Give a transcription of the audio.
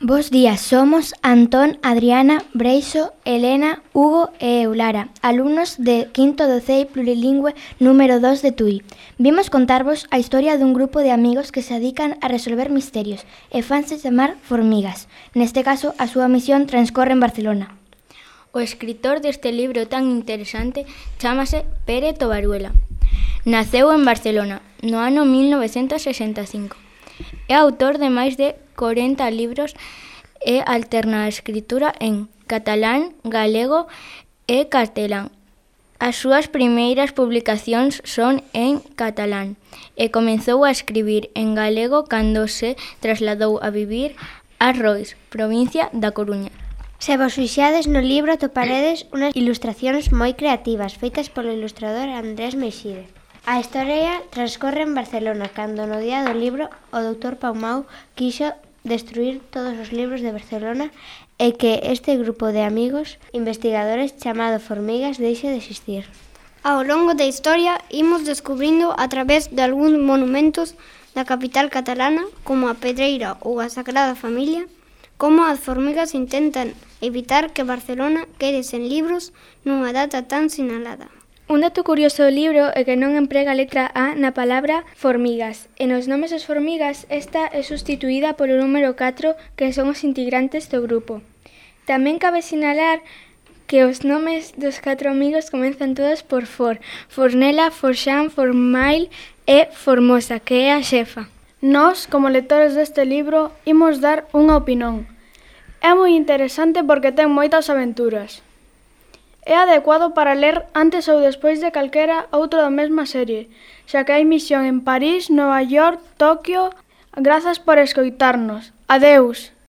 Bos días, somos Antón, Adriana, Breixo, Elena, Hugo e eu, Lara, alumnos de quinto do CEI Plurilingüe número 2 de Tui. Vimos contarvos a historia dun grupo de amigos que se dedican a resolver misterios e fanse chamar formigas. Neste caso, a súa misión transcorre en Barcelona. O escritor deste libro tan interesante chámase Pere Tobaruela. Naceu en Barcelona no ano 1965. É autor de máis de 40 libros e alterna a escritura en catalán, galego e castelán. As súas primeiras publicacións son en catalán e comezou a escribir en galego cando se trasladou a vivir a Rois, provincia da Coruña. Se vos fixades no libro atoparedes unhas ilustracións moi creativas feitas polo ilustrador Andrés Meixide. A historia transcorre en Barcelona, cando no día do libro o doutor Paumau quixo destruir todos os libros de Barcelona e que este grupo de amigos investigadores chamado Formigas deixe de existir. Ao longo da historia imos descubrindo a través de algúns monumentos da capital catalana, como a Pedreira ou a Sagrada Familia, como as formigas intentan evitar que Barcelona quede sen libros nunha data tan sinalada. Un dato curioso do libro é que non emprega a letra A na palabra formigas, e nos nomes das formigas esta é sustituída polo número 4, que son os integrantes do grupo. Tamén cabe sinalar que os nomes dos 4 amigos comenzan todos por For, Fornela, Forxán, Formail e Formosa, que é a xefa. Nós, como lectores deste libro, imos dar unha opinión. É moi interesante porque ten moitas aventuras. É adecuado para ler antes ou despois de calquera outro da mesma serie, xa que hai misión en París, Nova York, Tokio. Grazas por escoitarnos. Adeus.